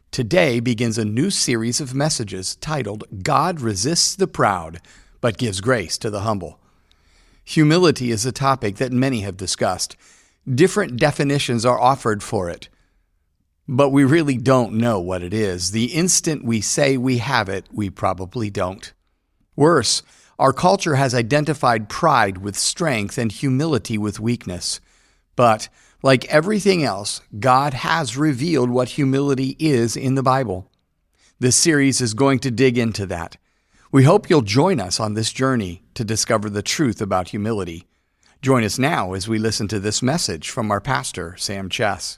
Today begins a new series of messages titled, God Resists the Proud, but Gives Grace to the Humble. Humility is a topic that many have discussed. Different definitions are offered for it, but we really don't know what it is. The instant we say we have it, we probably don't. Worse, our culture has identified pride with strength and humility with weakness. But, like everything else, God has revealed what humility is in the Bible. This series is going to dig into that. We hope you'll join us on this journey to discover the truth about humility. Join us now as we listen to this message from our pastor, Sam Chess.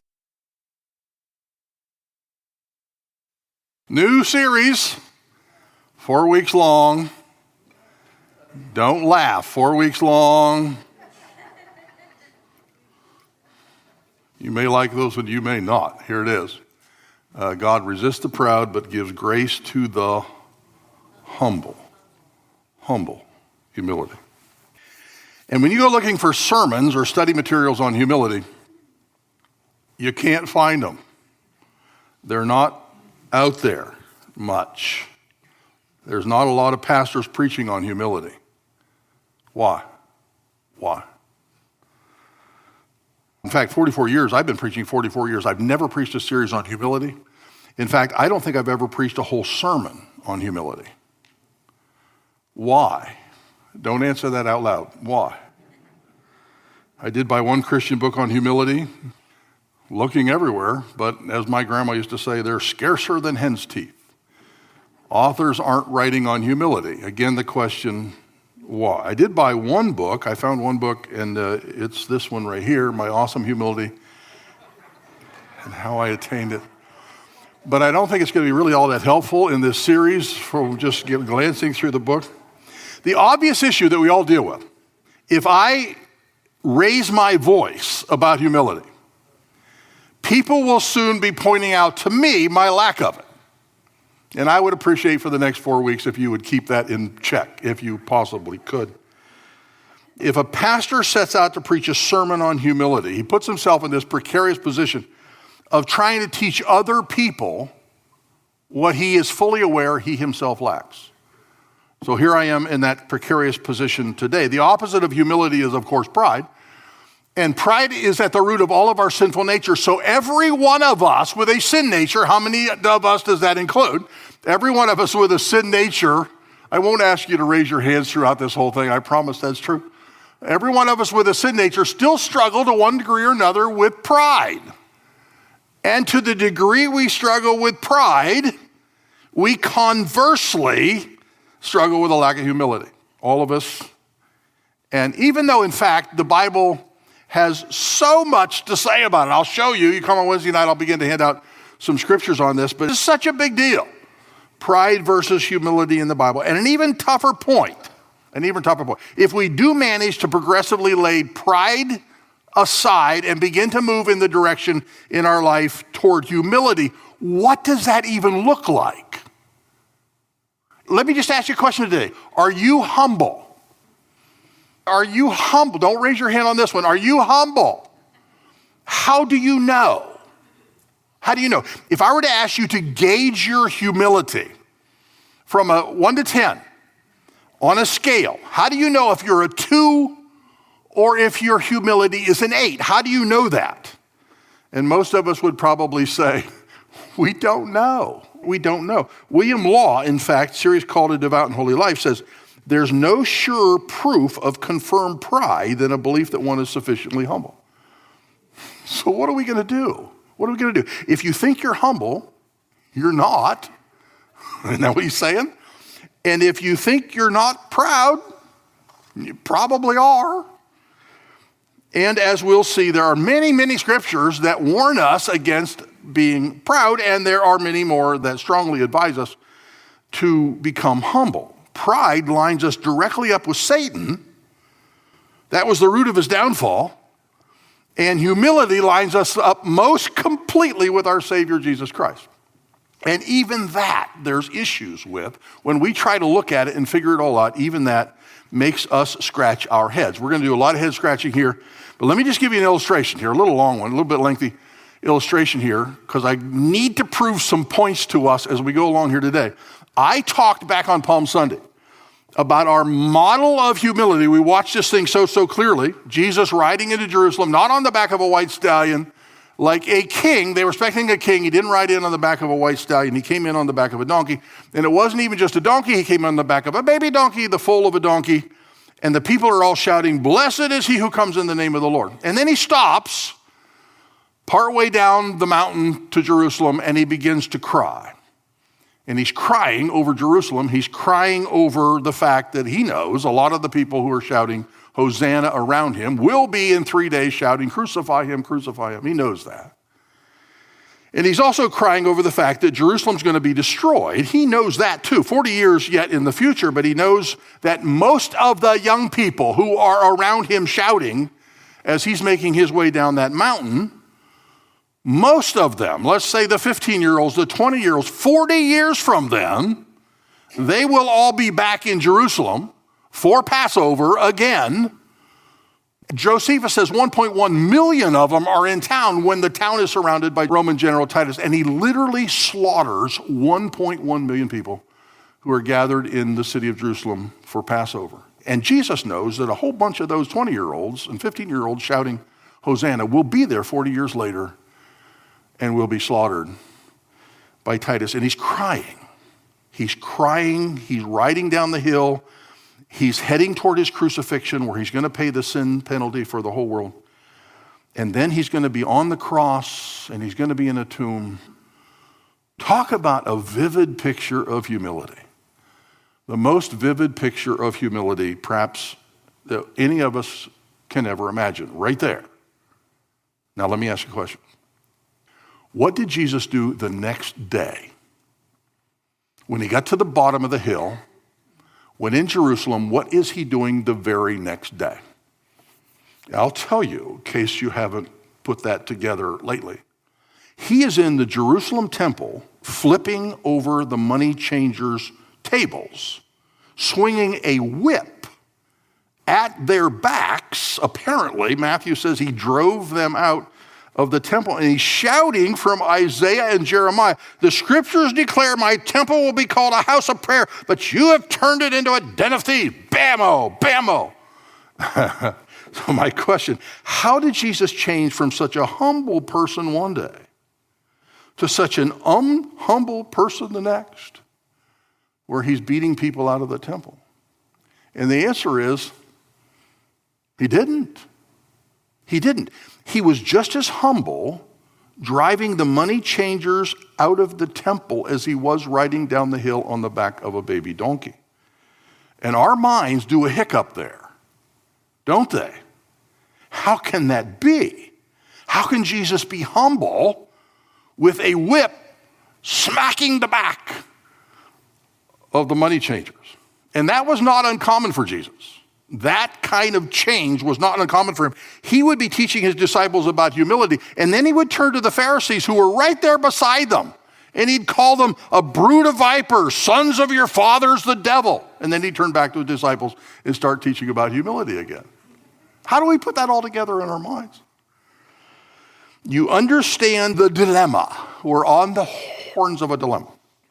New series, 4 weeks long. Don't laugh, 4 weeks long. You may like those and you may not. Here it is. God resists the proud, but gives grace to the humble. Humble, humility. And when you go looking for sermons or study materials on humility, you can't find them. They're not out there much. There's not a lot of pastors preaching on humility. Why? In fact, 44 years, I've been preaching 44 years. I've never preached a series on humility. In fact, I don't think I've ever preached a whole sermon on humility. Why? Don't answer that out loud. Why? I did buy one Christian book on humility, looking everywhere, but as my grandma used to say, they're scarcer than hen's teeth. Authors aren't writing on humility. Again, the question, why? I did buy one book. I found one book, and it's this one right here, My Awesome Humility and How I Attained It. But I don't think it's going to be really all that helpful in this series for just glancing through the book. The obvious issue that we all deal with, if I raise my voice about humility, people will soon be pointing out to me my lack of it. And I would appreciate for the next 4 weeks if you would keep that in check, if you possibly could. If a pastor sets out to preach a sermon on humility, he puts himself in this precarious position of trying to teach other people what he is fully aware he himself lacks. So here I am in that precarious position today. The opposite of humility is, of course, pride. And pride is at the root of all of our sinful nature. So every one of us with a sin nature, how many of us does that include? Every one of us with a sin nature, I won't ask you to raise your hands throughout this whole thing. I promise that's true. Every one of us with a sin nature still struggle to one degree or another with pride. And to the degree we struggle with pride, we conversely struggle with a lack of humility. All of us. And even though, in fact, the Bible has so much to say about it. I'll show you. You come on Wednesday night, I'll begin to hand out some scriptures on this, but it's such a big deal. Pride versus humility in the Bible. And an even tougher point. If we do manage to progressively lay pride aside and begin to move in the direction in our life toward humility, what does that even look like? Let me just ask you a question today. Are you humble? Are you humble? Don't raise your hand on this one. Are you humble? How do you know? How do you know? If I were to ask you to gauge your humility from a 1 to 10 on a scale, how do you know if you're a 2 or if your humility is an 8? How do you know that? And most of us would probably say, we don't know. We don't know. William Law, in fact, series called A Devout and Holy Life, says, there's no surer proof of confirmed pride than a belief that one is sufficiently humble. So what are we going to do? What are we going to do? If you think you're humble, you're not. Isn't that what he's saying? And if you think you're not proud, you probably are. And as we'll see, there are many, many scriptures that warn us against being proud, and there are many more that strongly advise us to become humble. Pride lines us directly up with Satan. That was the root of his downfall. And humility lines us up most completely with our Savior, Jesus Christ. And even that, there's issues with. When we try to look at it and figure it all out, even that makes us scratch our heads. We're going to do a lot of head scratching here. But let me just give you an illustration here, a little long one, a little bit lengthy. illustration here because I need to prove some points to us as we go along here today. I talked back on Palm Sunday about our model of humility. We watched this thing so clearly. Jesus riding into Jerusalem, not on the back of a white stallion, like a king. They were expecting a king. He didn't ride in on the back of a white stallion. He came in on the back of a donkey. And it wasn't even just a donkey. He came on the back of a baby donkey, the foal of a donkey. And the people are all shouting, "Blessed is he who comes in the name of the Lord." And then he stops partway down the mountain to Jerusalem, and he begins to cry. And he's crying over Jerusalem. He's crying over the fact that he knows a lot of the people who are shouting Hosanna around him will be in 3 days shouting, "Crucify him, crucify him." He knows that. And he's also crying over the fact that Jerusalem's going to be destroyed. He knows that too, 40 years yet in the future, but he knows that most of the young people who are around him shouting as he's making his way down that mountain, most of them, let's say the 15-year-olds, the 20-year-olds, 40 years from then, they will all be back in Jerusalem for Passover again. Josephus says 1.1 million of them are in town when the town is surrounded by Roman General Titus, and he literally slaughters 1.1 million people who are gathered in the city of Jerusalem for Passover. And Jesus knows that a whole bunch of those 20-year-olds and 15-year-olds shouting Hosanna will be there 40 years later and will be slaughtered by Titus. And he's crying. He's crying. He's riding down the hill. He's heading toward his crucifixion where he's going to pay the sin penalty for the whole world. And then he's going to be on the cross and he's going to be in a tomb. Talk about a vivid picture of humility. The most vivid picture of humility perhaps that any of us can ever imagine, right there. Now let me ask you a question. What did Jesus do the next day? When he got to the bottom of the hill, when in Jerusalem, what is he doing the very next day? I'll tell you, in case you haven't put that together lately. He is in the Jerusalem temple, flipping over the money changers' tables, swinging a whip at their backs. Apparently, Matthew says he drove them out of the temple, and he's shouting from Isaiah and Jeremiah, "The scriptures declare my temple will be called a house of prayer, but you have turned it into a den of thieves." Bammo, bammo. So my question, how did Jesus change from such a humble person one day to such an humble person the next, where he's beating people out of the temple? And the answer is, he didn't. He didn't. He was just as humble driving the money changers out of the temple as he was riding down the hill on the back of a baby donkey. And our minds do a hiccup there, don't they? How can that be? How can Jesus be humble with a whip smacking the back of the money changers? And that was not uncommon for Jesus. That kind of change was not uncommon for him. He would be teaching his disciples about humility, and then he would turn to the Pharisees who were right there beside them, and he'd call them a brood of vipers, sons of your fathers, the devil. And then he'd turn back to the disciples and start teaching about humility again. How do we put that all together in our minds? You understand the dilemma. We're on the horns of a dilemma.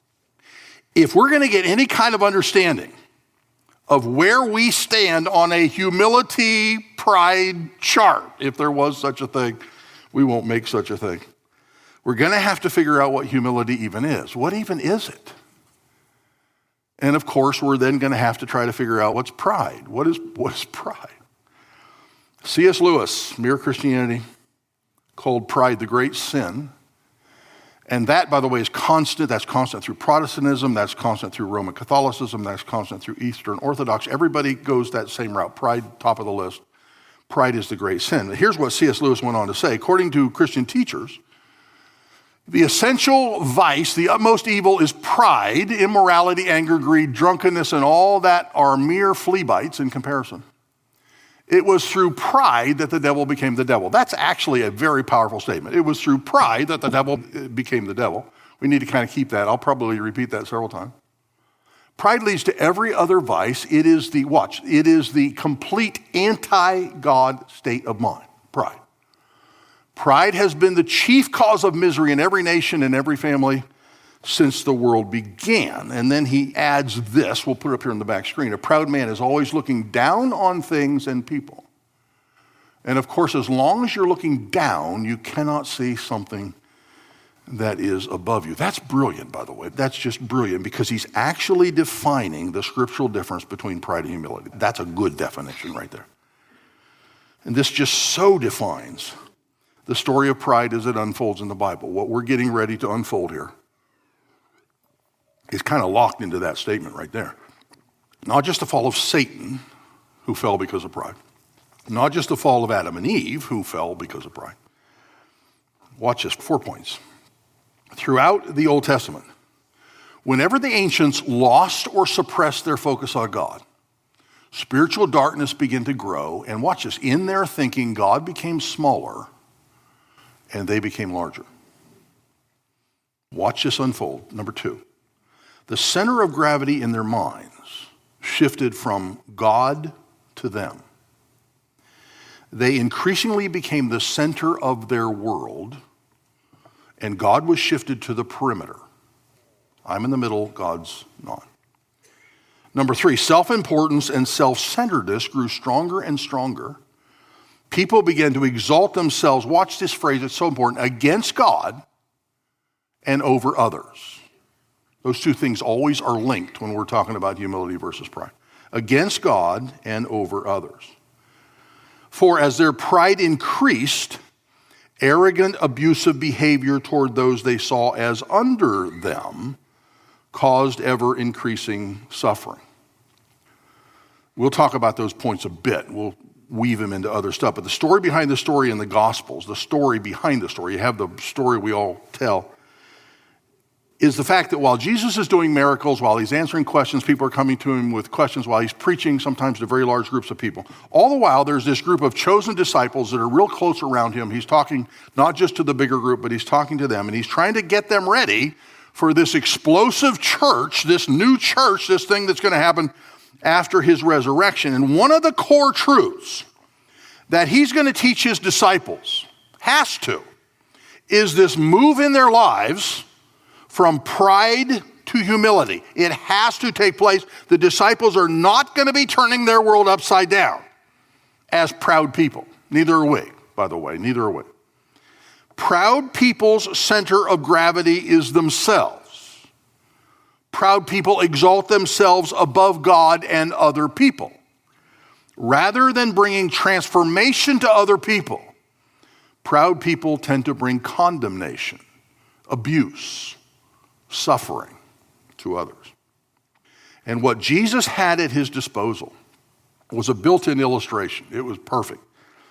If we're going to get any kind of understanding of where we stand on a humility pride chart, if there was such a thing, we won't make such a thing. We're going to have to figure out what humility even is. What even is it? And of course, we're then going to have to try to figure out what's pride. What is pride? C.S. Lewis, Mere Christianity, called pride the great sin. And that, by the way, is constant. That's constant through Protestantism. That's constant through Roman Catholicism. That's constant through Eastern Orthodox. Everybody goes that same route. Pride, top of the list. Pride is the great sin. Here's what C.S. Lewis went on to say. According to Christian teachers, the essential vice, the utmost evil, is pride, immorality, anger, greed, drunkenness, and all that are mere flea bites in comparison. It was through pride that the devil became the devil. That's actually a very powerful statement. It was through pride that the devil became the devil. We need to kind of keep that. I'll probably repeat that several times. Pride leads to every other vice. It is the complete anti-God state of mind, pride. Pride has been the chief cause of misery in every nation and every family since the world began. And then he adds this, we'll put it up here on the back screen. A proud man is always looking down on things and people. And of course, as long as you're looking down, you cannot see something that is above you. That's brilliant, by the way. That's just brilliant because he's actually defining the scriptural difference between pride and humility. That's a good definition right there. And this just so defines the story of pride as it unfolds in the Bible. What we're getting ready to unfold here is kind of locked into that statement right there. Not just the fall of Satan, who fell because of pride. Not just the fall of Adam and Eve, who fell because of pride. Watch this, 4 points. Throughout the Old Testament, whenever the ancients lost or suppressed their focus on God, spiritual darkness began to grow, and watch this, in their thinking, God became smaller and they became larger. Watch this unfold. Number 2, the center of gravity in their minds shifted from God to them. They increasingly became the center of their world, and God was shifted to the perimeter. I'm in the middle, God's not. Number 3, self-importance and self-centeredness grew stronger and stronger. People began to exalt themselves, watch this phrase, it's so important, against God and over others. Those two things always are linked when we're talking about humility versus pride. Against God and over others. For as their pride increased, arrogant, abusive behavior toward those they saw as under them caused ever increasing suffering. We'll talk about those points a bit. We'll weave them into other stuff. But the story behind the story in the Gospels, the story behind the story, you have the story we all tell, is the fact that while Jesus is doing miracles, while he's answering questions, people are coming to him with questions, while he's preaching sometimes to very large groups of people. All the while, there's this group of chosen disciples that are real close around him. He's talking not just to the bigger group, but he's talking to them, and he's trying to get them ready for this explosive church, this new church, this thing that's going to happen after his resurrection. And one of the core truths that he's going to teach his disciples, has to, is this move in their lives from pride to humility. It has to take place. The disciples are not going to be turning their world upside down as proud people. Neither are we, by the way, neither are we. Proud people's center of gravity is themselves. Proud people exalt themselves above God and other people. Rather than bringing transformation to other people, proud people tend to bring condemnation, abuse, suffering to others. And what Jesus had at his disposal was a built-in illustration. It was perfect.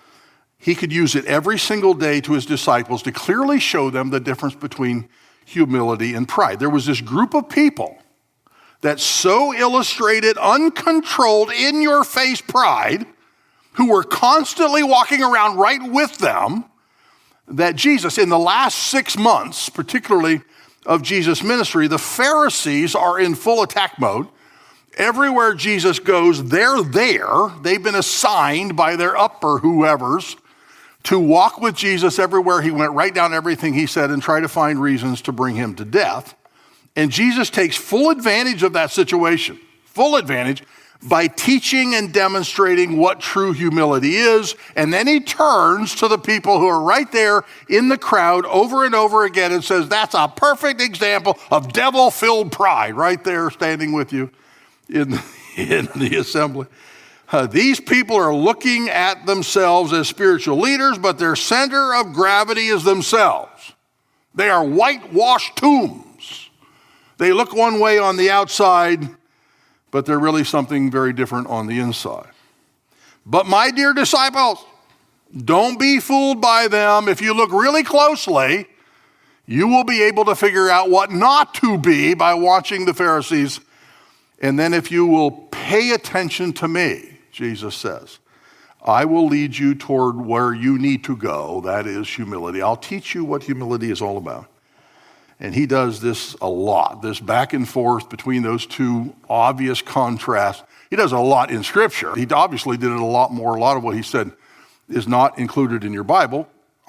He could use it every single day to his disciples to clearly show them the difference between humility and pride. There was this group of people that so illustrated uncontrolled, in-your-face pride, who were constantly walking around right with them, that Jesus, in the last 6 months, particularly of Jesus' ministry, the Pharisees are in full attack mode. Everywhere Jesus goes, they're there. They've been assigned by their upper whoever's to walk with Jesus everywhere he went, write down everything he said, and try to find reasons to bring him to death. And Jesus takes full advantage of that situation, full advantage, by teaching and demonstrating what true humility is. And then he turns to the people who are right there in the crowd over and over again and says, that's a perfect example of devil-filled pride right there standing with you in the assembly. These people are looking at themselves as spiritual leaders, but their center of gravity is themselves. They are whitewashed tombs. They look one way on the outside, but they're really something very different on the inside. But my dear disciples, don't be fooled by them. If you look really closely, you will be able to figure out what not to be by watching the Pharisees. And then if you will pay attention to me, Jesus says, I will lead you toward where you need to go. That is humility. I'll teach you what humility is all about. And he does this a lot, this back and forth between those two obvious contrasts. He does a lot in Scripture. He obviously did it a lot more. A lot of what he said is not included in your Bible.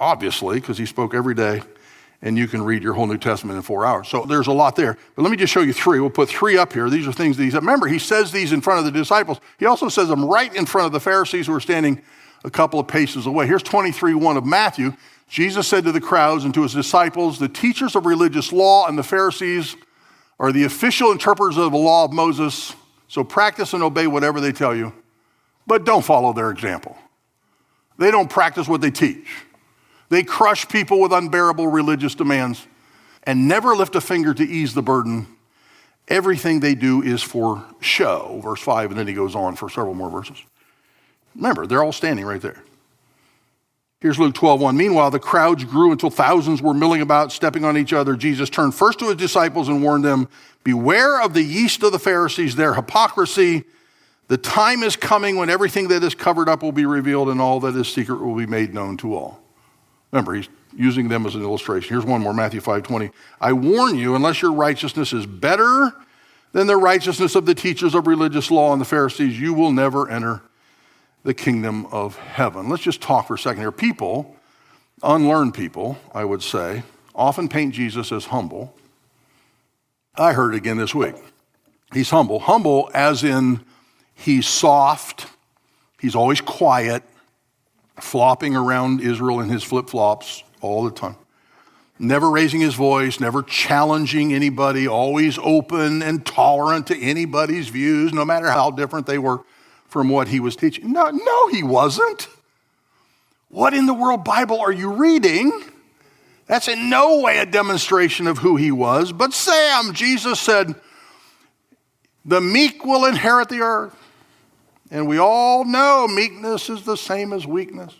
obviously, because he spoke every day, and you can read your whole New Testament in 4 hours. So there's a lot there. But let me just show you three. We'll put three up here. These are things that he said. Remember, he says these in front of the disciples. He also says them right in front of the Pharisees who are standing a couple of paces away. Here's 23:1 of Matthew. Jesus said to the crowds and to his disciples, the teachers of religious law and the Pharisees are the official interpreters of the law of Moses, so practice and obey whatever they tell you, but don't follow their example. They don't practice what they teach. They crush people with unbearable religious demands and never lift a finger to ease the burden. Everything they do is for show, verse 5, and then he goes on for several more verses. Remember, they're all standing right there. Here's Luke 12:1. Meanwhile, the crowds grew until thousands were milling about, stepping on each other. Jesus turned first to his disciples and warned them, beware of the yeast of the Pharisees, their hypocrisy. The time is coming when everything that is covered up will be revealed and all that is secret will be made known to all. Remember, he's using them as an illustration. Here's one more, Matthew 5:20. I warn you, unless your righteousness is better than the righteousness of the teachers of religious law and the Pharisees, you will never enter the kingdom of heaven. Let's just talk for a second here. People, unlearned people, I would say, often paint Jesus as humble. I heard it again this week. He's humble. Humble as in he's soft, he's always quiet, flopping around Israel in his flip-flops all the time. Never raising his voice, never challenging anybody, always open and tolerant to anybody's views, no matter how different they were from what he was teaching. No, he wasn't. What in the world Bible are you reading? That's in no way a demonstration of who he was. But Sam, Jesus said, the meek will inherit the earth. And we all know meekness is the same as weakness.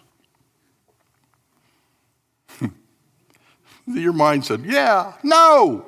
Your mind said, yeah, no.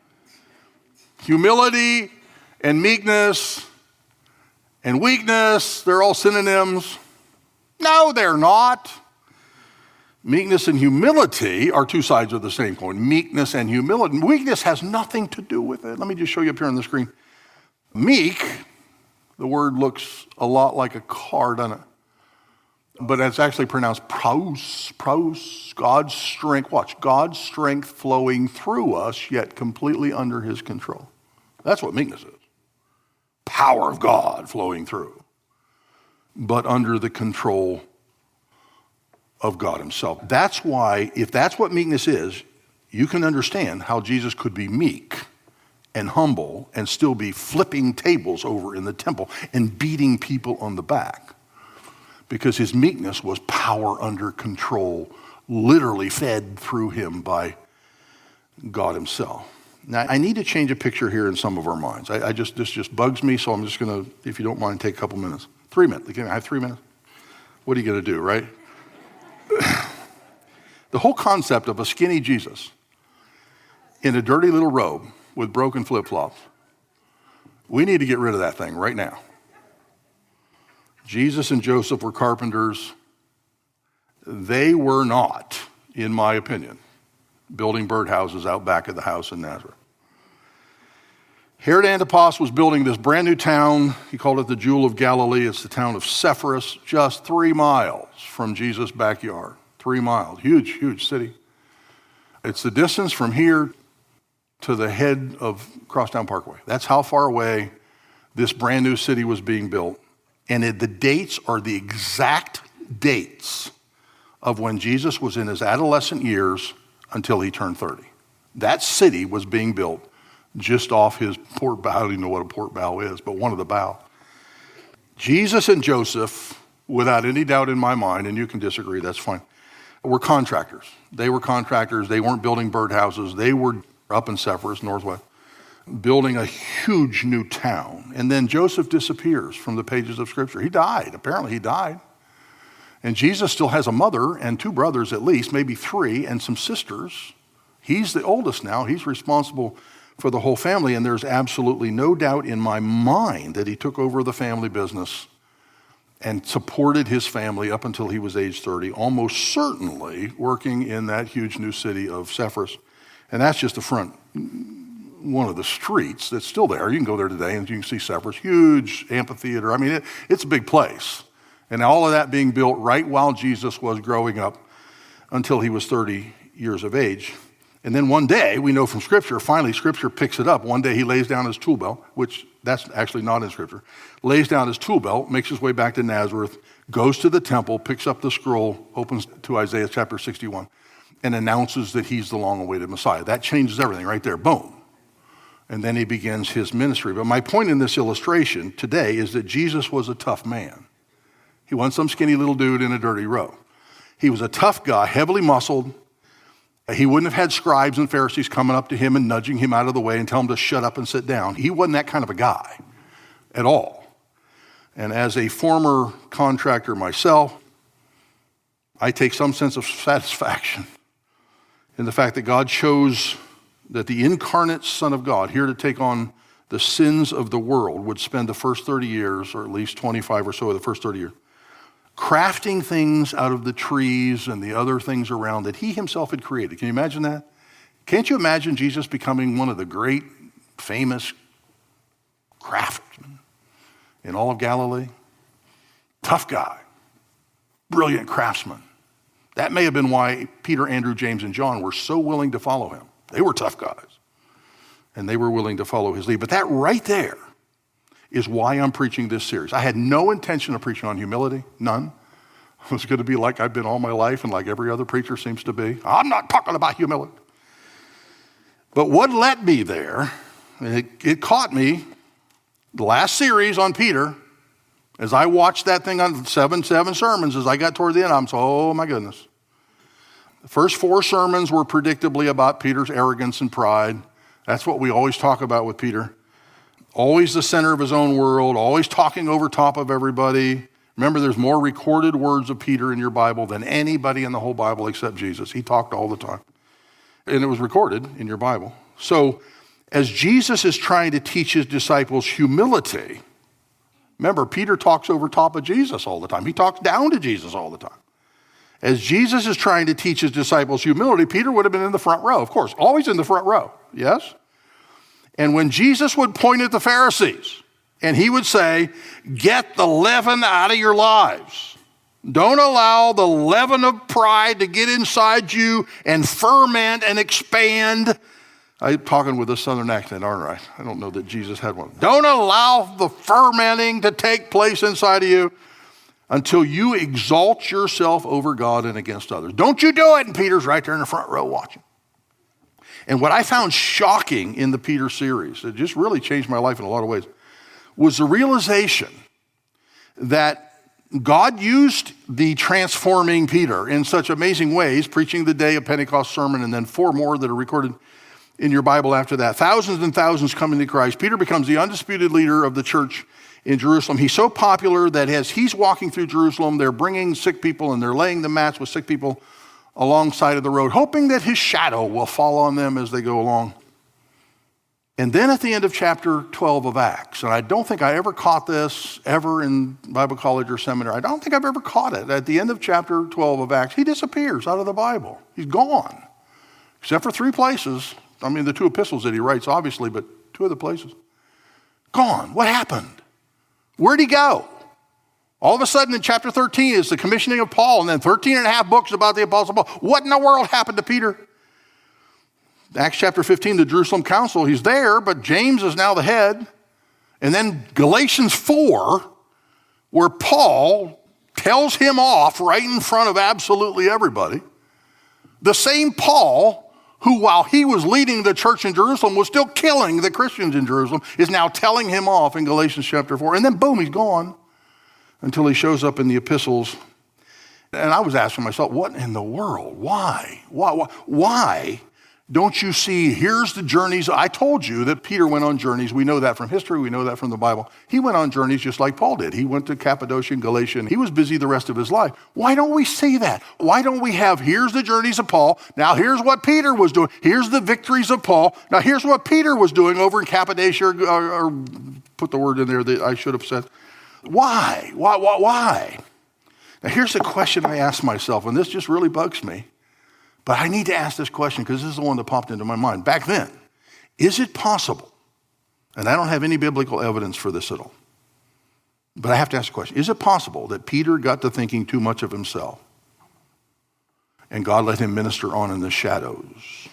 Humility and meekness and weakness, they're all synonyms. No, they're not. Meekness and humility are two sides of the same coin. Meekness and humility. Weakness has nothing to do with it. Let me just show you up here on the screen. Meek, the word looks a lot like a car, doesn't it? But it's actually pronounced praus, God's strength. Watch, God's strength flowing through us, yet completely under his control. That's what meekness is. Power of God flowing through, but under the control of God himself. That's why, if that's what meekness is, you can understand how Jesus could be meek and humble and still be flipping tables over in the temple and beating people on the back. Because his meekness was power under control, literally fed through him by God himself. Now, I need to change a picture here in some of our minds. This just bugs me, so I'm just going to, if you don't mind, take a couple minutes. 3 minutes. Can I have 3 minutes? What are you going to do, right? The whole concept of a skinny Jesus in a dirty little robe with broken flip-flops, we need to get rid of that thing right now. Jesus and Joseph were carpenters. They were not, in my opinion, building birdhouses out back of the house in Nazareth. Herod Antipas was building this brand new town. He called it the Jewel of Galilee. It's the town of Sepphoris, just 3 miles from Jesus' backyard. 3 miles, huge city. It's the distance from here to the head of Crosstown Parkway. That's how far away this brand new city was being built. And the dates are the exact dates of when Jesus was in his adolescent years until he turned 30. That city was being built just off his port bow. I don't even know what a port bow is, but one of the bow. Jesus and Joseph, without any doubt in my mind, and you can disagree, that's fine, were contractors. They were contractors. They weren't building birdhouses. They were up in Sepphoris, northwest, building a huge new town. And then Joseph disappears from the pages of Scripture. He died. Apparently he died. And Jesus still has a mother and 2 brothers at least, maybe 3, and some sisters. He's the oldest now. He's responsible for the whole family. And there's absolutely no doubt in my mind that he took over the family business and supported his family up until he was age 30, almost certainly working in that huge new city of Sepphoris. And that's just the front, one of the streets that's still there. You can go there today and you can see Sepphoris, huge amphitheater. I mean, it's a big place. And all of that being built right while Jesus was growing up until he was 30 years of age. And then one day, we know from Scripture, finally Scripture picks it up. One day he lays down his tool belt, which that's actually not in Scripture, lays down his tool belt, makes his way back to Nazareth, goes to the temple, picks up the scroll, opens to Isaiah chapter 61, and announces that he's the long-awaited Messiah. That changes everything right there, boom. And then he begins his ministry. But my point in this illustration today is that Jesus was a tough man. He wasn't some skinny little dude in a dirty robe. He was a tough guy, heavily muscled. He wouldn't have had scribes and Pharisees coming up to him and nudging him out of the way and tell him to shut up and sit down. He wasn't that kind of a guy at all. And as a former contractor myself, I take some sense of satisfaction in the fact that God chose that the incarnate Son of God, here to take on the sins of the world, would spend the first 30 years, or at least 25 or so of the first 30 years, crafting things out of the trees and the other things around that he himself had created. Can you imagine that? Can't you imagine Jesus becoming one of the great, famous craftsmen in all of Galilee? Tough guy, brilliant craftsman. That may have been why Peter, Andrew, James, and John were so willing to follow him. They were tough guys, and they were willing to follow his lead. But that right there is why I'm preaching this series. I had no intention of preaching on humility, none. I was going to be like I've been all my life and like every other preacher seems to be. I'm not talking about humility. But what led me there, it caught me, the last series on Peter, as I watched that thing on seven sermons, as I got toward the end, I'm so, oh my goodness. The first 4 sermons were predictably about Peter's arrogance and pride. That's what we always talk about with Peter. Always the center of his own world, always talking over top of everybody. Remember, there's more recorded words of Peter in your Bible than anybody in the whole Bible except Jesus. He talked all the time. And it was recorded in your Bible. So as Jesus is trying to teach his disciples humility, remember, Peter talks over top of Jesus all the time. He talks down to Jesus all the time. As Jesus is trying to teach his disciples humility, Peter would have been in the front row, of course, always in the front row, yes? And when Jesus would point at the Pharisees and he would say, get the leaven out of your lives. Don't allow the leaven of pride to get inside you and ferment and expand. I'm talking with a southern accent, aren't I? I don't know that Jesus had one. Don't allow the fermenting to take place inside of you until you exalt yourself over God and against others. Don't you do it. And Peter's right there in the front row watching. And what I found shocking in the Peter series, it just really changed my life in a lot of ways, was the realization that God used the transforming Peter in such amazing ways, preaching the day of Pentecost sermon and then 4 more that are recorded in your Bible after that. Thousands and thousands coming to Christ. Peter becomes the undisputed leader of the church in Jerusalem. He's so popular that as he's walking through Jerusalem, they're bringing sick people and they're laying the mats with sick people alongside of the road, hoping that his shadow will fall on them as they go along. And then at the end of chapter 12 of Acts, and I don't think I ever caught this ever in Bible college or seminary. I don't think I've ever caught it. At the end of chapter 12 of Acts, he disappears out of the Bible. He's gone, except for 3 places. I mean, the 2 epistles that he writes, obviously, but 2 other places. Gone. What happened? Where'd he go? All of a sudden in chapter 13 is the commissioning of Paul, and then 13 and a half books about the Apostle Paul. What in the world happened to Peter? Acts chapter 15, the Jerusalem Council, he's there, but James is now the head. And then Galatians 4, where Paul tells him off right in front of absolutely everybody. The same Paul who, while he was leading the church in Jerusalem, was still killing the Christians in Jerusalem, is now telling him off in Galatians chapter 4. And then boom, he's gone until he shows up in the epistles. And I was asking myself, what in the world? Why? Why don't you see, here's the journeys. I told you that Peter went on journeys. We know that from history. We know that from the Bible. He went on journeys just like Paul did. He went to Cappadocia and Galatia, and he was busy the rest of his life. Why don't we see that? Why don't we have, here's the journeys of Paul. Now here's what Peter was doing. Here's the victories of Paul. Now here's what Peter was doing over in Cappadocia, or put the word in there that I should have said. Why? Why? Now here's the question I ask myself, and this just really bugs me. But I need to ask this question because this is the one that popped into my mind. Back then, is it possible, and I don't have any biblical evidence for this at all, but I have to ask the question, is it possible that Peter got to thinking too much of himself? and God let him minister on in the shadows.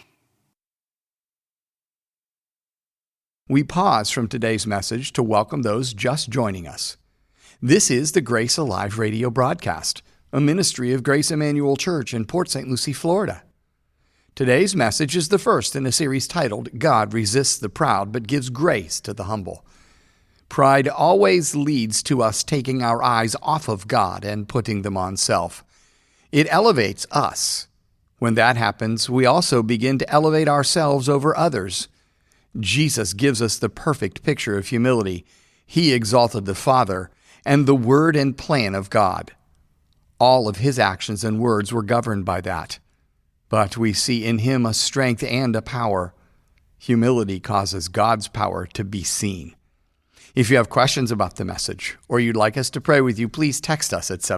We pause from today's message to welcome those just joining us. This is the Grace Alive radio broadcast, a ministry of Grace Emmanuel Church in Port St. Lucie, Florida. Today's message is the first in a series titled, God Resists the Proud but Gives Grace to the Humble. Pride always leads to us taking our eyes off of God and putting them on self. It elevates us. When that happens, we also begin to elevate ourselves over others. Jesus gives us the perfect picture of humility. He exalted the Father and the Word and plan of God. All of his actions and words were governed by that. But we see in him a strength and a power. Humility causes God's power to be seen. If you have questions about the message, or you'd like us to pray with you, please text us at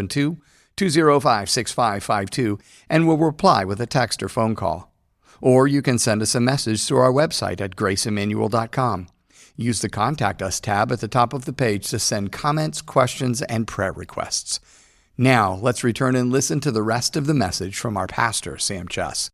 772-205-6552, and we'll reply with a text or phone call. Or you can send us a message through our website at graceemmanuel.com. Use the Contact Us tab at the top of the page to send comments, questions, and prayer requests. Now, let's return and listen to the rest of the message from our pastor, Sam Chess.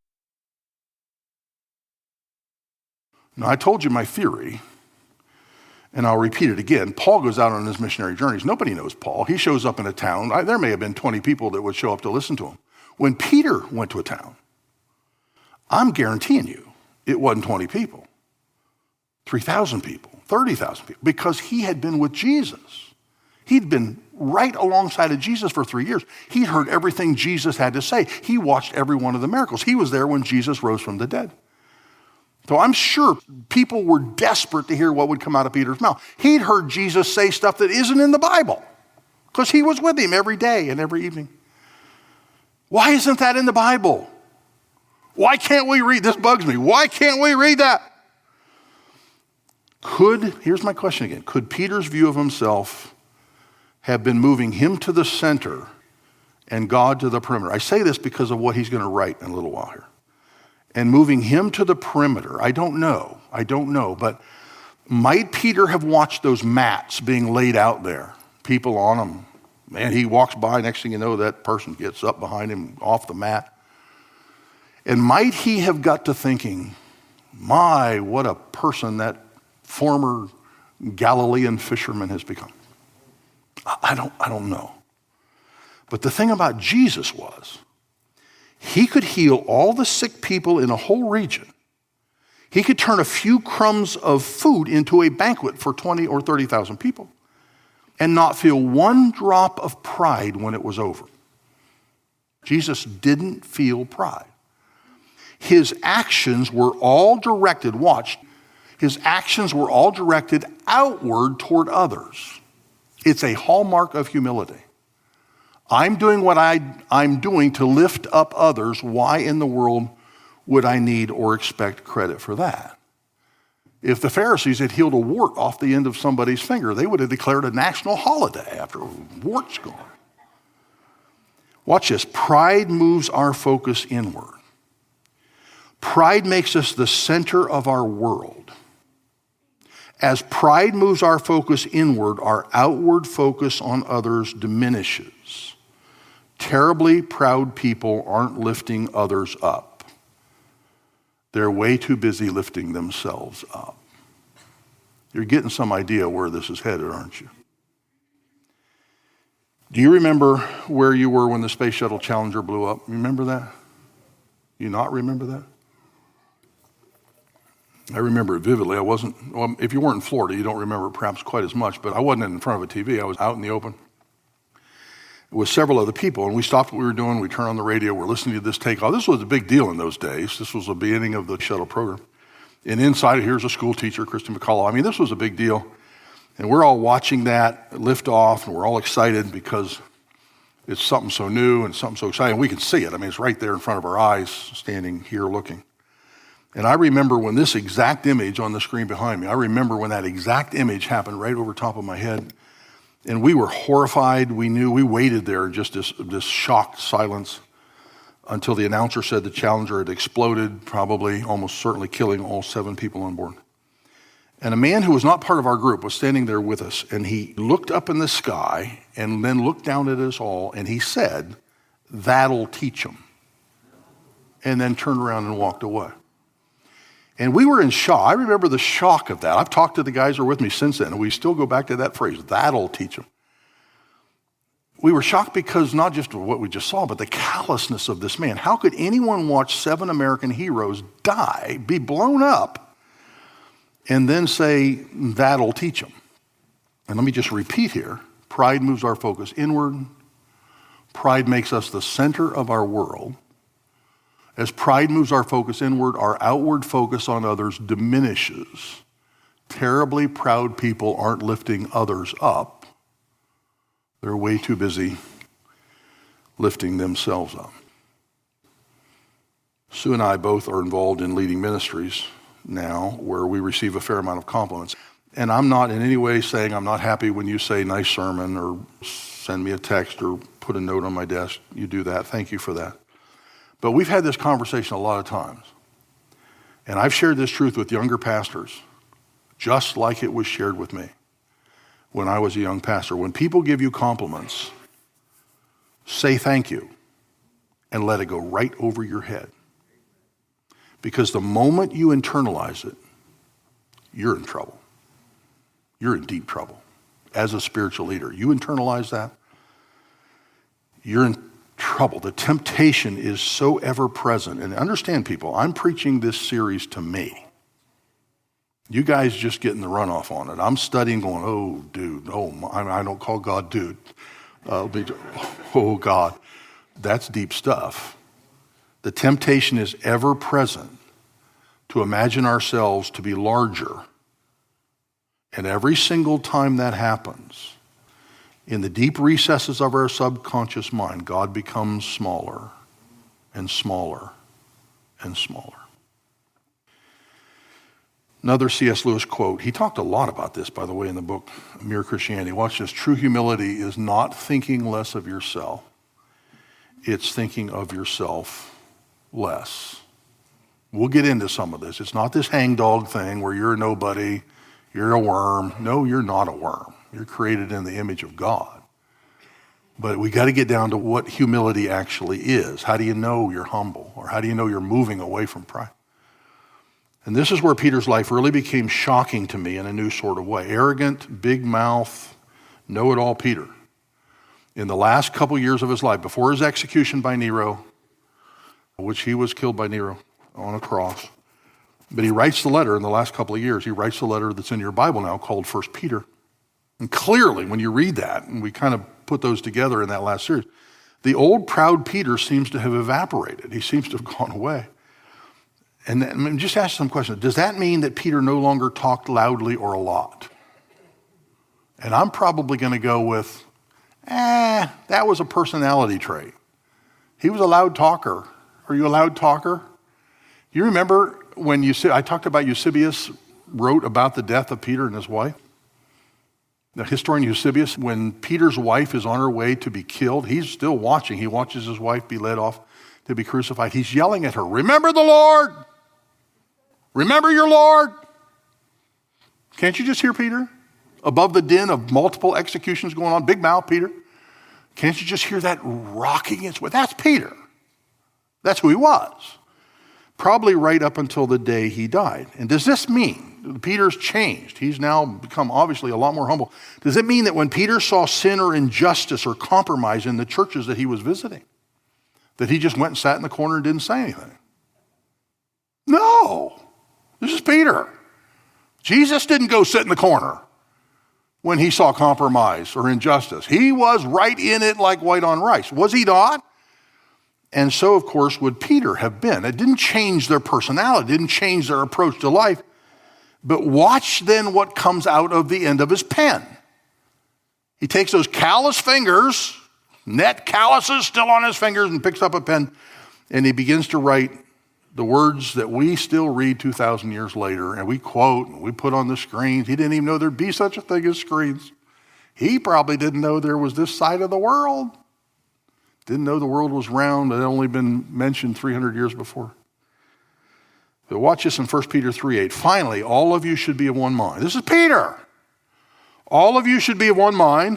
Now, I told you my theory, and I'll repeat it again. Paul goes out on his missionary journeys. Nobody knows Paul. He shows up in a town. There may have been 20 people that would show up to listen to him. When Peter went to a town, I'm guaranteeing you it wasn't 20 people, 3,000 people, 30,000 people, because he had been with Jesus. He'd been right alongside of Jesus for 3 years. He'd heard everything Jesus had to say. He watched every one of the miracles. He was there when Jesus rose from the dead. So I'm sure people were desperate to hear what would come out of Peter's mouth. He'd heard Jesus say stuff that isn't in the Bible because he was with him every day and every evening. Why isn't that in the Bible? Why can't we read? This bugs me. Why can't we read that? Here's my question again. Could Peter's view of himself have been moving him to the center and God to the perimeter? I say this because of what he's going to write in a little while here. And moving him to the perimeter, I don't know, but might Peter have watched those mats being laid out there, people on them? Man, he walks by, next thing you know, that person gets up behind him off the mat. And might he have got to thinking, my, what a person that former Galilean fisherman has become? I don't know. But the thing about Jesus was, he could heal all the sick people in a whole region. He could turn a few crumbs of food into a banquet for 20 or 30,000 people and not feel one drop of pride when it was over. Jesus didn't feel pride. His actions were all directed, his actions were all directed outward toward others. It's a hallmark of humility. I'm doing what I'm doing to lift up others. Why in the world would I need or expect credit for that? If the Pharisees had healed a wart off the end of somebody's finger, they would have declared a national holiday after a wart's gone. Watch this. Pride moves our focus inward. Pride makes us the center of our world. As pride moves our focus inward, our outward focus on others diminishes. Terribly proud people aren't lifting others up. They're way too busy lifting themselves up. You're getting some idea where this is headed, aren't you? Do you remember where you were when the Space Shuttle Challenger blew up? Remember that? You not remember that? I remember it vividly. If you weren't in Florida, you don't remember it perhaps quite as much, but I wasn't in front of a TV. I was out in the open with several other people, and we stopped what we were doing. We turned on the radio. We're listening to this takeoff. This was a big deal in those days. This was the beginning of the shuttle program. And inside, here's a school teacher, Christy McCullough. I mean, this was a big deal. And we're all watching that lift off, and we're all excited because it's something so new and something so exciting. We can see it. I mean, it's right there in front of our eyes, standing here looking. And I remember when this exact image on the screen behind me, I remember when that exact image happened right over top of my head. And we were horrified. We waited there in just this shocked silence until the announcer said the Challenger had exploded, probably almost certainly killing all 7 people on board. And a man who was not part of our group was standing there with us, and he looked up in the sky and then looked down at us all, and he said, "That'll teach them." and then turned around and walked away. And we were in shock. I remember the shock of that. I've talked to the guys who are with me since then, and we still go back to that phrase, that'll teach them. We were shocked because not just of what we just saw, but the callousness of this man. How could anyone watch 7 American heroes die, be blown up, and then say, that'll teach them? And let me just repeat here. Pride moves our focus inward. Pride makes us the center of our world. As pride moves our focus inward, our outward focus on others diminishes. Terribly proud people aren't lifting others up. They're way too busy lifting themselves up. Sue and I both are involved in leading ministries now where we receive a fair amount of compliments. And I'm not in any way saying I'm not happy when you say nice sermon or send me a text or put a note on my desk. You do that. Thank you for that. But we've had this conversation a lot of times. And I've shared this truth with younger pastors, just like it was shared with me when I was a young pastor. When people give you compliments, say thank you and let it go right over your head. Because the moment you internalize it, you're in trouble. You're in deep trouble as a spiritual leader. You internalize that, you're in trouble. The temptation is so ever present. And understand, people, I'm preaching this series to me. You guys just getting the runoff on it. I'm studying going, oh, dude, I don't call God dude. Oh, God, that's deep stuff. The temptation is ever present to imagine ourselves to be larger. And every single time that happens, in the deep recesses of our subconscious mind, God becomes smaller and smaller and smaller. Another C.S. Lewis quote. He talked a lot about this, by the way, in the book, Mere Christianity. Watch this. True humility is not thinking less of yourself. It's thinking of yourself less. We'll get into some of this. It's not this hangdog thing where you're a nobody, you're a worm. No, you're not a worm. You're created in the image of God. But we got to get down to what humility actually is. How do you know you're humble? Or how do you know you're moving away from pride? And this is where Peter's life really became shocking to me in a new sort of way. Arrogant, big mouth, know-it-all Peter. In the last couple years of his life, before his execution by Nero, which he was killed by Nero on a cross, but he writes the letter in the last couple of years. He writes the letter that's in your Bible now called 1 Peter. And clearly, when you read that, and we kind of put those together in that last series, the old proud Peter seems to have evaporated. He seems to have gone away. And just ask some questions. Does that mean that Peter no longer talked loudly or a lot? And I'm probably going to go with, that was a personality trait. He was a loud talker. Are you a loud talker? You remember when I talked about Eusebius wrote about the death of Peter and his wife? The historian Eusebius, when Peter's wife is on her way to be killed, he's still watching. He watches his wife be led off to be crucified. He's yelling at her, remember the Lord. Remember your Lord. Can't you just hear Peter? Above the din of multiple executions going on, big mouth Peter. Can't you just hear that rocking its way? That's Peter. That's who he was. Probably right up until the day he died. And does this mean Peter's changed? He's now become obviously a lot more humble. Does it mean that when Peter saw sin or injustice or compromise in the churches that he was visiting, that he just went and sat in the corner and didn't say anything? No. This is Peter. Jesus didn't go sit in the corner when he saw compromise or injustice. He was right in it like white on rice. Was he not? And so, of course, would Peter have been. It didn't change their personality, it didn't change their approach to life. But watch then what comes out of the end of his pen. He takes those callous fingers, net calluses still on his fingers, and picks up a pen, and he begins to write the words that we still read 2,000 years later, and we quote, and we put on the screens. He didn't even know there'd be such a thing as screens. He probably didn't know there was this side of the world. Didn't know the world was round. It had only been mentioned 300 years before. But watch this in 1 Peter 3:8. Finally, all of you should be of one mind. This is Peter. All of you should be of one mind.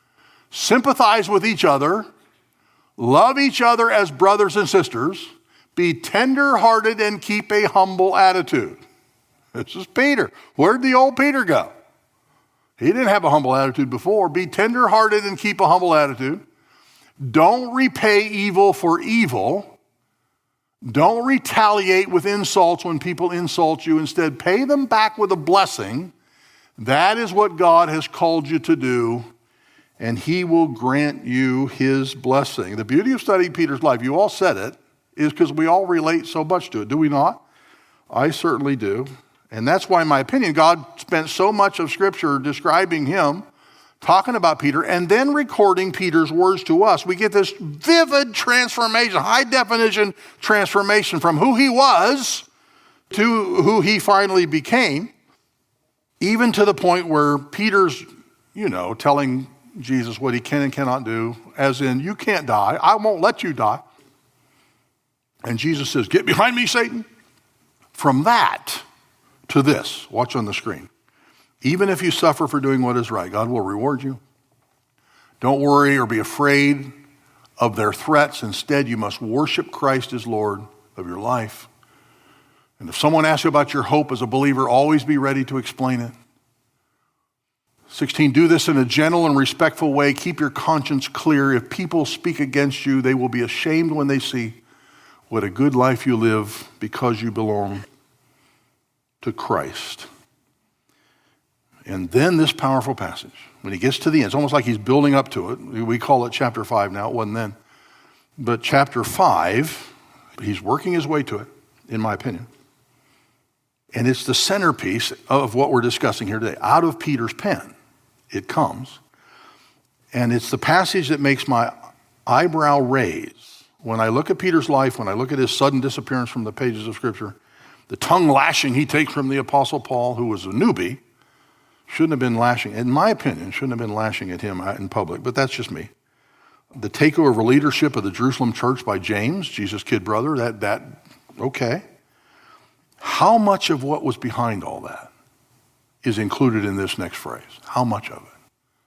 Sympathize with each other. Love each other as brothers and sisters. Be tender-hearted and keep a humble attitude. This is Peter. Where did the old Peter go? He didn't have a humble attitude before. Be tender-hearted and keep a humble attitude. Don't repay evil for evil. Don't retaliate with insults when people insult you. Instead, pay them back with a blessing. That is what God has called you to do, and he will grant you his blessing. The beauty of studying Peter's life, you all said it, is because we all relate so much to it, do we not? I certainly do. And that's why, in my opinion, God spent so much of Scripture describing him, talking about Peter, and then recording Peter's words to us. We get this vivid transformation, high definition transformation from who he was to who he finally became, even to the point where Peter's, telling Jesus what he can and cannot do, as in, you can't die, I won't let you die. And Jesus says, get behind me, Satan. From that to this, watch on the screen. Even if you suffer for doing what is right, God will reward you. Don't worry or be afraid of their threats. Instead, you must worship Christ as Lord of your life. And if someone asks you about your hope as a believer, always be ready to explain it. 16, do this in a gentle and respectful way. Keep your conscience clear. If people speak against you, they will be ashamed when they see what a good life you live because you belong to Christ. And then this powerful passage, when he gets to the end, it's almost like he's building up to it. We call it chapter 5 now. It wasn't then. But chapter 5, he's working his way to it, in my opinion. And it's the centerpiece of what we're discussing here today. Out of Peter's pen, it comes. And it's the passage that makes my eyebrow raise. When I look at Peter's life, when I look at his sudden disappearance from the pages of Scripture, the tongue lashing he takes from the Apostle Paul, who was a newbie, shouldn't have been lashing, in my opinion, shouldn't have been lashing at him in public, but that's just me. The takeover leadership of the Jerusalem church by James, Jesus' kid brother, okay. How much of what was behind all that is included in this next phrase? How much of it?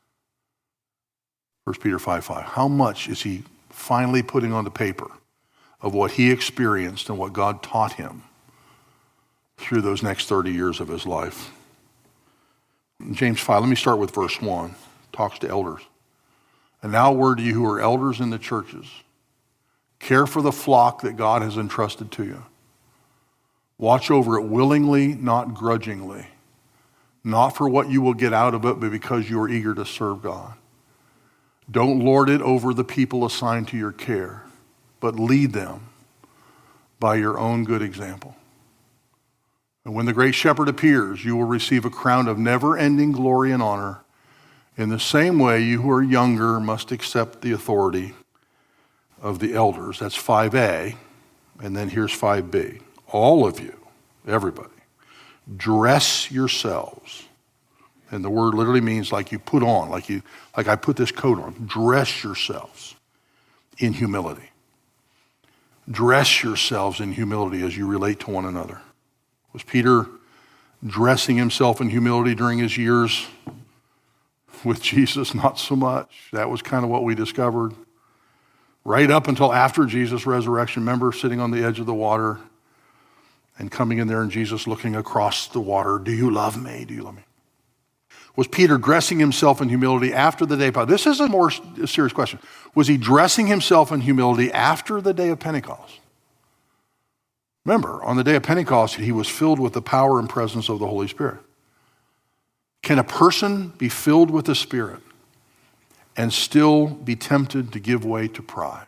1 Peter 5:5. How much is he finally putting on the paper of what he experienced and what God taught him through those next 30 years of his life? James 5, let me start with verse 1. Talks to elders. And now a word to you who are elders in the churches. Care for the flock that God has entrusted to you. Watch over it willingly, not grudgingly. Not for what you will get out of it, but because you are eager to serve God. Don't lord it over the people assigned to your care, but lead them by your own good example. And when the great shepherd appears, you will receive a crown of never-ending glory and honor. In the same way, you who are younger must accept the authority of the elders. That's 5A, and then here's 5B. All of you, everybody, dress yourselves. And the word literally means like you put on, like I put this coat on. Dress yourselves in humility. Dress yourselves in humility as you relate to one another. Was Peter dressing himself in humility during his years with Jesus? Not so much. That was kind of what we discovered. Right up until after Jesus' resurrection, remember sitting on the edge of the water and coming in there and Jesus looking across the water, do you love me? Do you love me? Was Peter dressing himself in humility after the day of Pentecost? This is a more serious question. Was he dressing himself in humility after the day of Pentecost? Remember, on the day of Pentecost, he was filled with the power and presence of the Holy Spirit. Can a person be filled with the Spirit and still be tempted to give way to pride?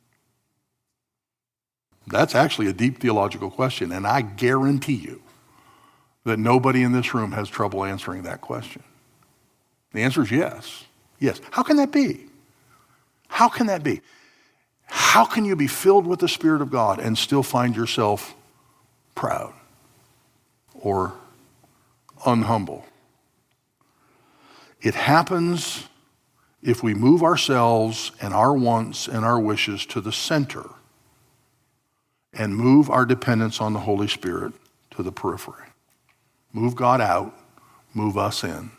That's actually a deep theological question, and I guarantee you that nobody in this room has trouble answering that question. The answer is yes. Yes. How can that be? How can that be? How can you be filled with the Spirit of God and still find yourself proud or unhumble? It happens if we move ourselves and our wants and our wishes to the center and move our dependence on the Holy Spirit to the periphery. Move God out, move us in.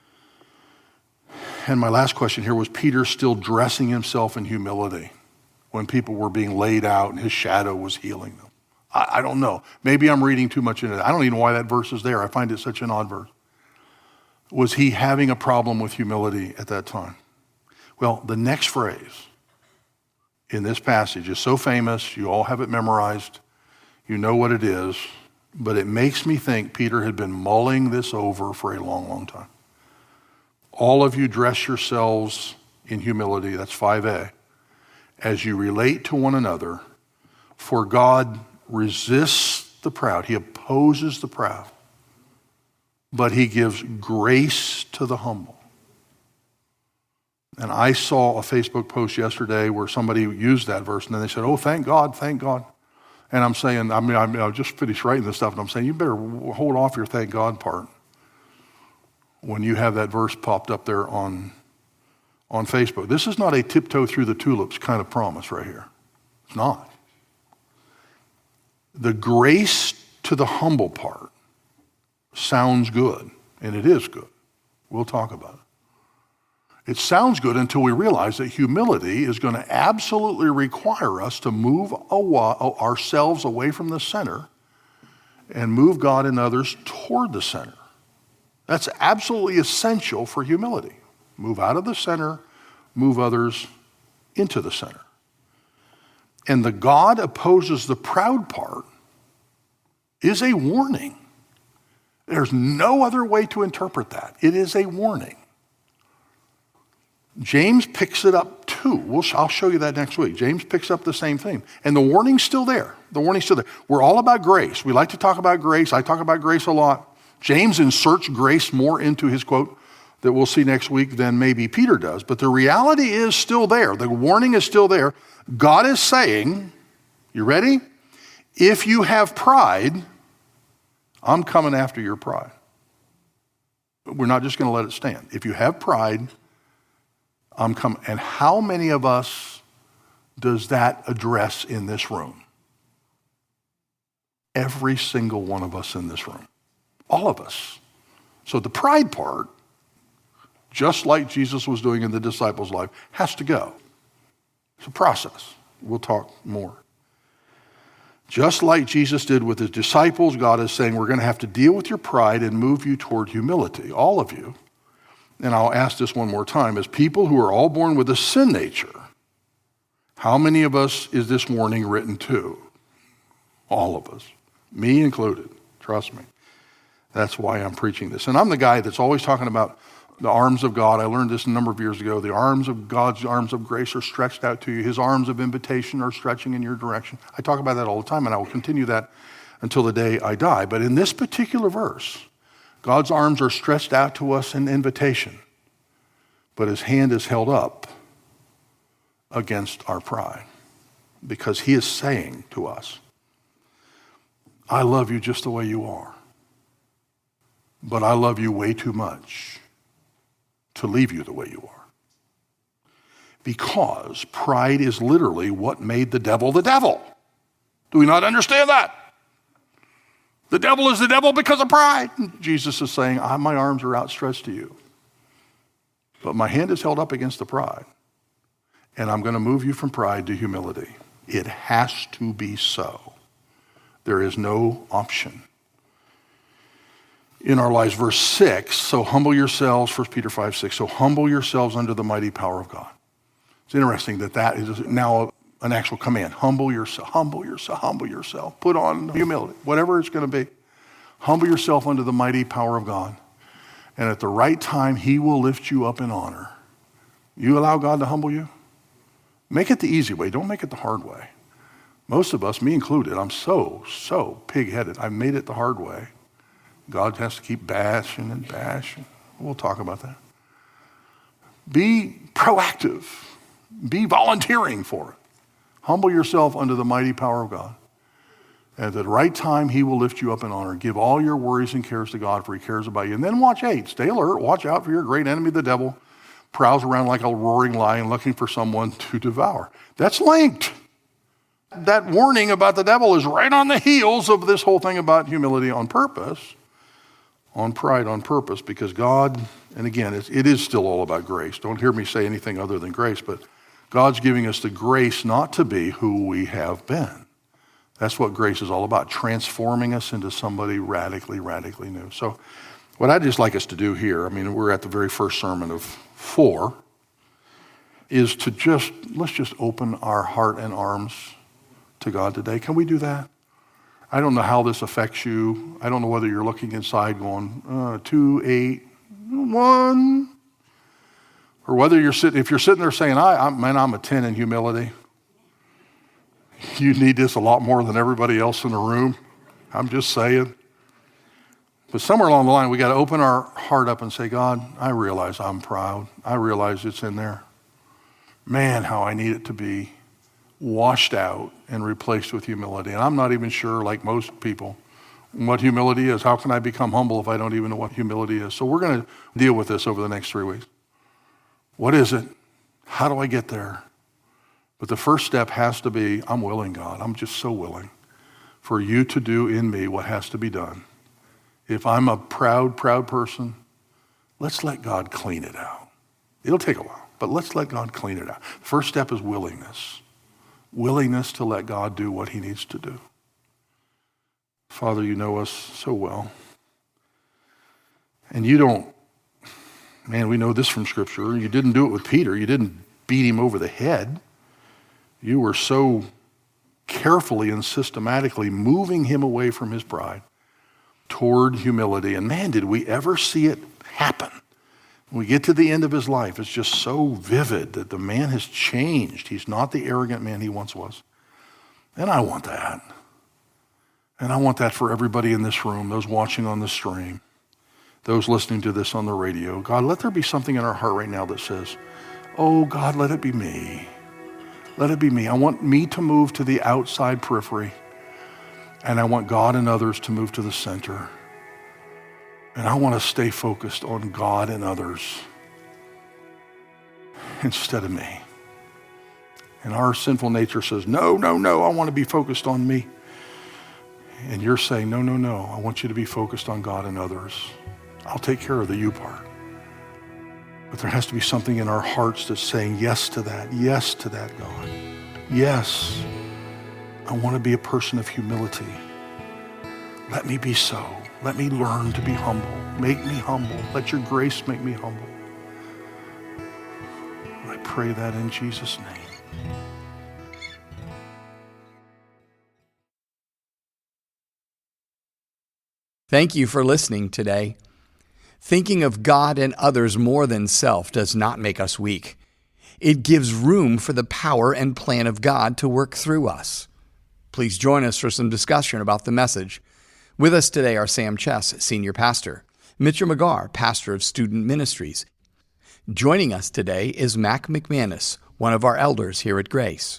And my last question here, was Peter still dressing himself in humility when people were being laid out and his shadow was healing them. I don't know. Maybe I'm reading too much into it. I don't even know why that verse is there. I find it such an odd verse. Was he having a problem with humility at that time? Well, the next phrase in this passage is so famous. You all have it memorized. You know what it is. But it makes me think Peter had been mulling this over for a long, long time. All of you dress yourselves in humility. That's 5a. As you relate to one another, for God resists the proud. He opposes the proud. But he gives grace to the humble. And I saw a Facebook post yesterday where somebody used that verse, and then they said, oh, thank God, thank God. And I'm saying, I just finished writing this stuff, and I'm saying, you better hold off your thank God part when you have that verse popped up there on Facebook. This is not a tiptoe through the tulips kind of promise right here. It's not. The grace to the humble part sounds good, and it is good. We'll talk about it. It sounds good until we realize that humility is going to absolutely require us to move ourselves away from the center and move God and others toward the center. That's absolutely essential for humility. Move out of the center, move others into the center. And the God opposes the proud part is a warning. There's no other way to interpret that. It is a warning. James picks it up too. I'll show you that next week. James picks up the same thing. And the warning's still there. The warning's still there. We're all about grace. We like to talk about grace. I talk about grace a lot. James inserts grace more into his quote that we'll see next week than maybe Peter does. But the reality is still there. The warning is still there. God is saying, you ready? If you have pride, I'm coming after your pride. We're not just going to let it stand. If you have pride, I'm coming. And how many of us does that address in this room? Every single one of us in this room. All of us. So the pride part, just like Jesus was doing in the disciples' life, has to go. It's a process. We'll talk more. Just like Jesus did with his disciples, God is saying we're going to have to deal with your pride and move you toward humility, all of you. And I'll ask this one more time. As people who are all born with a sin nature, how many of us is this warning written to? All of us. Me included. Trust me. That's why I'm preaching this. And I'm the guy that's always talking about the arms of God. I learned this a number of years ago. The arms of God's arms of grace are stretched out to you. His arms of invitation are stretching in your direction. I talk about that all the time, and I will continue that until the day I die. But in this particular verse, God's arms are stretched out to us in invitation, but his hand is held up against our pride because he is saying to us, I love you just the way you are, but I love you way too much to leave you the way you are. Because pride is literally what made the devil the devil. Do we not understand that? The devil is the devil because of pride. Jesus is saying, my arms are outstretched to you, but my hand is held up against the pride, and I'm going to move you from pride to humility. It has to be so. There is no option. In our lives, verse 6, so humble yourselves, 1 Peter 5:6, so humble yourselves under the mighty power of God. It's interesting that is now an actual command. Humble yourself, humble yourself, humble yourself. Put on humility, whatever it's going to be. Humble yourself under the mighty power of God. And at the right time, he will lift you up in honor. You allow God to humble you? Make it the easy way. Don't make it the hard way. Most of us, me included, I'm so pig-headed. I made it the hard way. God has to keep bashing and bashing. We'll talk about that. Be proactive. Be volunteering for it. Humble yourself under the mighty power of God. At the right time, he will lift you up in honor. Give all your worries and cares to God, for he cares about you. And then stay alert. Watch out for your great enemy, the devil. Prowls around like a roaring lion looking for someone to devour. That's linked. That warning about the devil is right on the heels of this whole thing about humility on purpose. On pride on purpose, because God, and again, it is still all about grace. Don't hear me say anything other than grace, but God's giving us the grace not to be who we have been. That's what grace is all about, transforming us into somebody radically, radically new. So what I'd just like us to do here, we're at the very first sermon of 4, is let's just open our heart and arms to God today. Can we do that? I don't know how this affects you. I don't know whether you're looking inside going, 2, 8, 1, or whether if you're sitting there saying, I'm a 10 in humility. You need this a lot more than everybody else in the room. I'm just saying. But somewhere along the line, we got to open our heart up and say, God, I realize I'm proud. I realize it's in there. Man, how I need it to be washed out and replaced with humility. And I'm not even sure, like most people, what humility is. How can I become humble if I don't even know what humility is? So we're going to deal with this over the next 3 weeks. What is it? How do I get there? But the first step has to be, I'm willing, God. I'm just so willing for you to do in me what has to be done. If I'm a proud person, let's let God clean it out. It'll take a while, but let's let God clean it out. First step is willingness. Willingness to let God do what he needs to do. Father, you know us so well. And you don't, we know this from Scripture. You didn't do it with Peter. You didn't beat him over the head. You were so carefully and systematically moving him away from his pride toward humility. And man, did we ever see it happen. When we get to the end of his life, it's just so vivid that the man has changed. He's not the arrogant man he once was. And I want that. And I want that for everybody in this room, those watching on the stream, those listening to this on the radio. God, let there be something in our heart right now that says, oh God, let it be me. Let it be me. I want me to move to the outside periphery. And I want God and others to move to the center. And I want to stay focused on God and others instead of me. And our sinful nature says, no, I want to be focused on me. And you're saying, no, I want you to be focused on God and others. I'll take care of the you part. But there has to be something in our hearts that's saying yes to that God. Yes, I want to be a person of humility. Let me be so. Let me learn to be humble. Make me humble. Let your grace make me humble. I pray that in Jesus' name. Thank you for listening today. Thinking of God and others more than self does not make us weak. It gives room for the power and plan of God to work through us. Please join us for some discussion about the message. With us today are Sam Chess, Senior Pastor, Mitchell McGarr, Pastor of Student Ministries. Joining us today is Mac McManus, one of our elders here at Grace.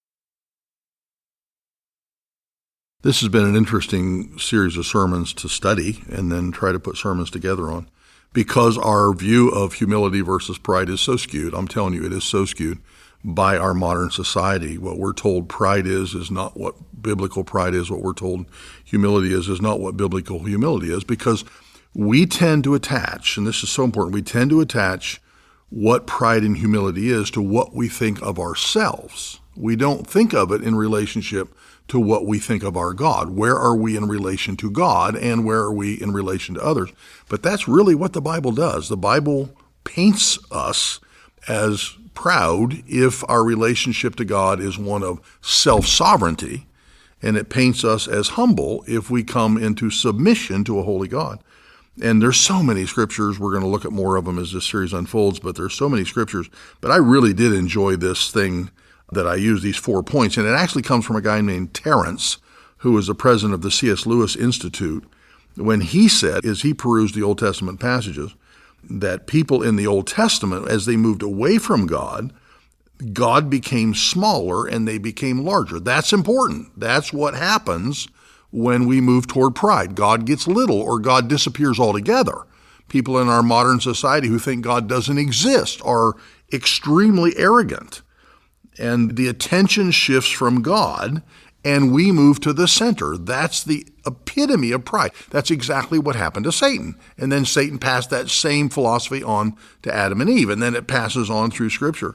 This has been an interesting series of sermons to study and then try to put sermons together on, because our view of humility versus pride is so skewed. I'm telling you, it is so skewed by our modern society. What we're told pride is not what biblical pride is. What we're told humility is not what biblical humility is, because we tend to attach, and this is so important, we tend to attach what pride and humility is to what we think of ourselves. We don't think of it in relationship to what we think of our God. Where are we in relation to God, and where are we in relation to others? But that's really what the Bible does. The Bible paints us as proud if our relationship to God is one of self-sovereignty, and it paints us as humble if we come into submission to a holy God. And there's so many scriptures. We're going to look at more of them as this series unfolds, but there's so many scriptures. But I really did enjoy this thing that I use, these 4 points. And it actually comes from a guy named Terrence, who was the president of the C.S. Lewis Institute, when he said, as he perused the Old Testament passages, that people in the Old Testament, as they moved away from God, God became smaller and they became larger. That's important. That's what happens when we move toward pride. God gets little or God disappears altogether. People in our modern society who think God doesn't exist are extremely arrogant. And the attention shifts from God, and we move to the center. That's the epitome of pride. That's exactly what happened to Satan. And then Satan passed that same philosophy on to Adam and Eve, and then it passes on through Scripture.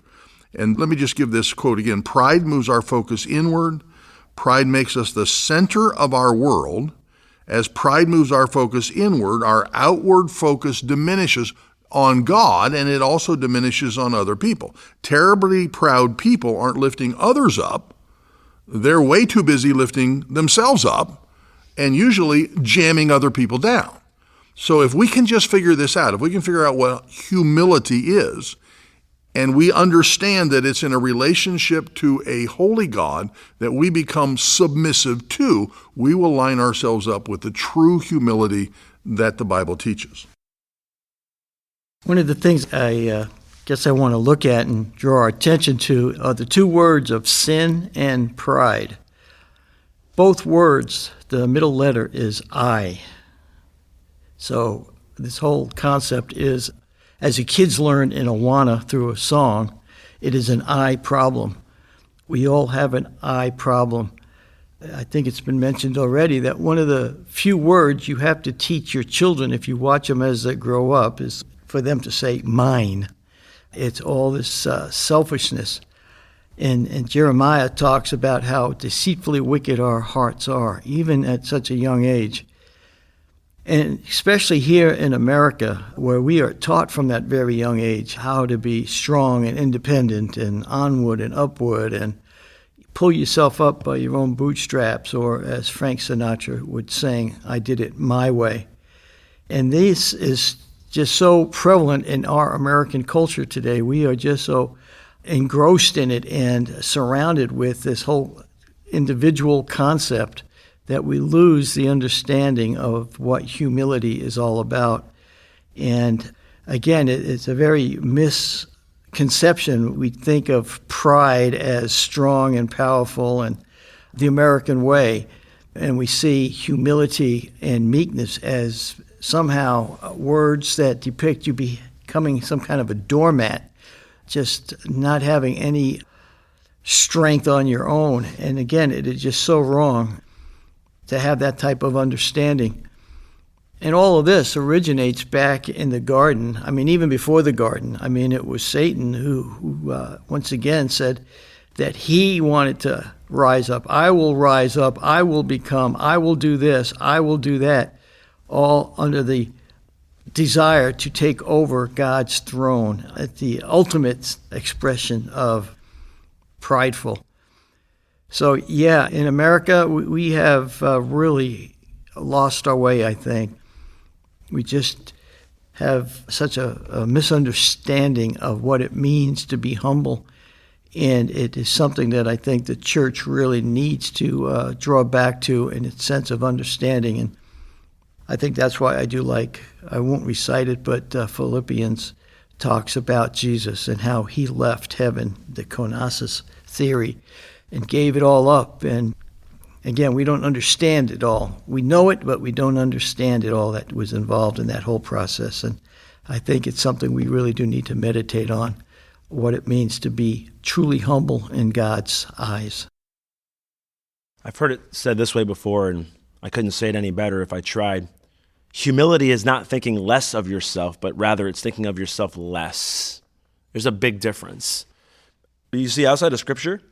And let me just give this quote again. Pride moves our focus inward. Pride makes us the center of our world. As pride moves our focus inward, our outward focus diminishes on God, and it also diminishes on other people. Terribly proud people aren't lifting others up. They're way too busy lifting themselves up and usually jamming other people down. So if we can just figure this out, if we can figure out what humility is, and we understand that it's in a relationship to a holy God that we become submissive to, we will line ourselves up with the true humility that the Bible teaches. One of the things I guess I want to look at and draw our attention to are the two words of sin and pride. Both words, the middle letter is I. So this whole concept is, as the kids learn in Awana through a song, it is an I problem. We all have an I problem. I think it's been mentioned already that one of the few words you have to teach your children if you watch them as they grow up is for them to say mine. It's all this selfishness. And Jeremiah talks about how deceitfully wicked our hearts are, even at such a young age. And especially here in America, where we are taught from that very young age how to be strong and independent and onward and upward and pull yourself up by your own bootstraps, or as Frank Sinatra would sing, I did it my way. And this is just so prevalent in our American culture today. We are just so engrossed in it and surrounded with this whole individual concept that we lose the understanding of what humility is all about. And again, it's a very misconception. We think of pride as strong and powerful and the American way, and we see humility and meekness as somehow words that depict you becoming some kind of a doormat, just not having any strength on your own. And again, it is just so wrong to have that type of understanding. And all of this originates back in the garden. I mean, even before the garden. I mean, it was Satan who once again said that he wanted to rise up. I will rise up. I will become. I will do this. I will do that. All under the desire to take over God's throne, at the ultimate expression of prideful. So, yeah, in America, we have really lost our way, I think. We just have such a misunderstanding of what it means to be humble, and it is something that I think the church really needs to draw back to in its sense of understanding. And I think that's why I won't recite it, but Philippians talks about Jesus and how he left heaven, the Kenosis theory, and gave it all up. And again, we don't understand it all. We know it, but we don't understand it all that was involved in that whole process. And I think it's something we really do need to meditate on, what it means to be truly humble in God's eyes. I've heard it said this way before, and I couldn't say it any better if I tried. Humility is not thinking less of yourself, but rather it's thinking of yourself less. There's a big difference. You see, outside of Scripture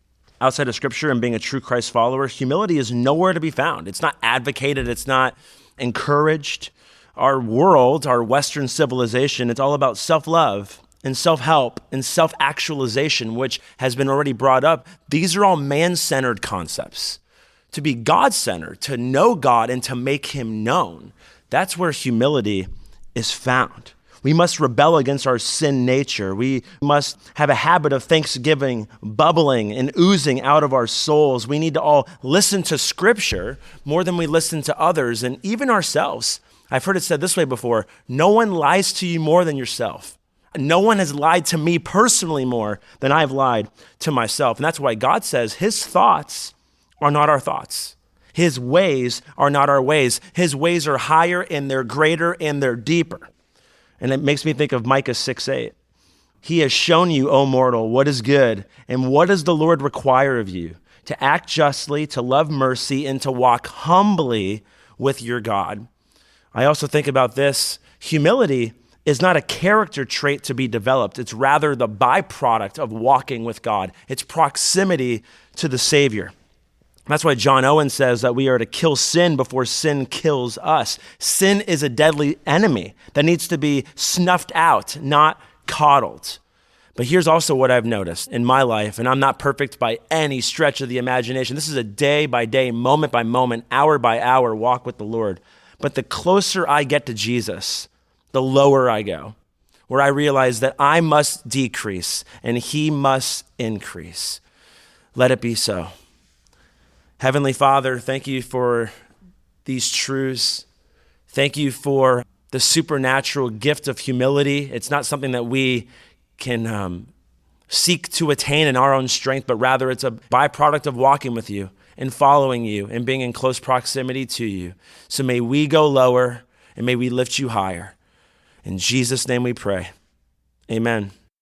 and being a true Christ follower, humility is nowhere to be found. It's not advocated. It's not encouraged. Our world, our Western civilization, it's all about self-love and self-help and self-actualization, which has been already brought up. These are all man-centered concepts. To be God-centered, to know God and to make him known, that's where humility is found. We must rebel against our sin nature. We must have a habit of thanksgiving bubbling and oozing out of our souls. We need to all listen to Scripture more than we listen to others and even ourselves. I've heard it said this way before, no one lies to you more than yourself. No one has lied to me personally more than I've lied to myself. And that's why God says his thoughts are not our thoughts. His ways are not our ways. His ways are higher and they're greater and they're deeper. And it makes me think of Micah 6:8. He has shown you, O mortal, what is good, and what does the Lord require of you? To act justly, to love mercy, and to walk humbly with your God. I also think about this. Humility is not a character trait to be developed. It's rather the byproduct of walking with God. It's proximity to the Savior. That's why John Owen says that we are to kill sin before sin kills us. Sin is a deadly enemy that needs to be snuffed out, not coddled. But here's also what I've noticed in my life, and I'm not perfect by any stretch of the imagination. This is a day by day, moment by moment, hour by hour walk with the Lord. But the closer I get to Jesus, the lower I go, where I realize that I must decrease and he must increase. Let it be so. Heavenly Father, thank you for these truths. Thank you for the supernatural gift of humility. It's not something that we can seek to attain in our own strength, but rather it's a byproduct of walking with you and following you and being in close proximity to you. So may we go lower and may we lift you higher. In Jesus' name we pray. Amen.